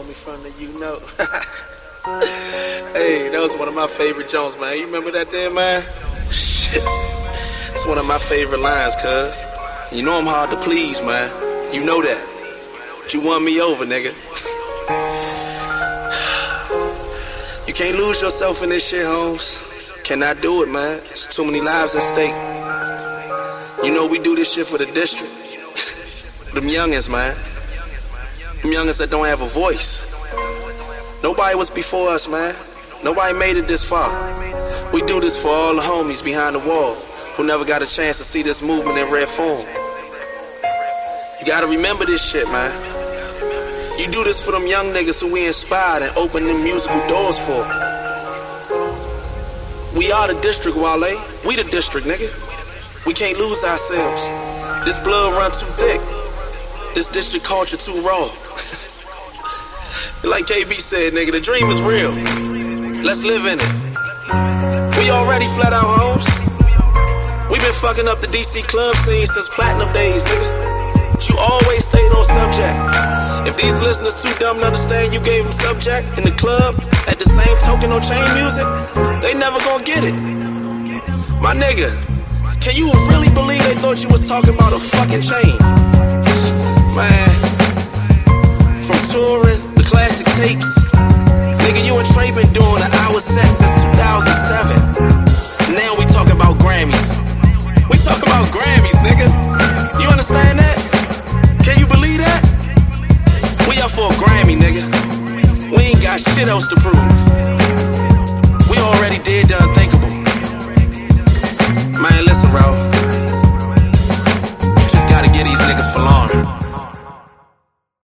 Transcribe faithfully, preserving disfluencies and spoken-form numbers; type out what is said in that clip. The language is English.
me from the you know. Hey, that was one of my favorite Jones, man. You remember that there, man? Shit. It's one of my favorite lines, cuz. You know I'm hard to please, man. You know that. But you won me over, nigga. You can't lose yourself in this shit, Holmes. Cannot do it, man. There's too many lives at stake. You know we do this shit for the district. Them youngins, man. Them youngins that don't have a voice. Nobody was before us, man. Nobody made it this far. We do this for all the homies behind the wall who never got a chance to see this movement in rare form. You gotta remember this shit, man. You do this for them young niggas who we inspired and opened them musical doors for. We are the district, Wale. We the district, nigga. We can't lose ourselves. This blood run too thick. This district culture too raw. Like K B said, nigga, the dream is real. Let's live in it. We already flat out, homes. We been fucking up the D C club scene since platinum days, nigga. But you always stayed on subject. If these listeners too dumb to understand you gave them subject in the club, at the same token on chain music, they never gonna get it. My nigga, can you really believe they thought you was talking about a fucking chain? Man, from touring, the classic tapes. Nigga, you and Trey been doing an hour set since two thousand seven. Now we talking about Grammys. We talking about Grammys, nigga. You understand that? Can you believe that? We up for a Grammy, nigga. We ain't got shit else to prove. We already did the unthinkable. Man, listen, bro. You just gotta get these niggas for long.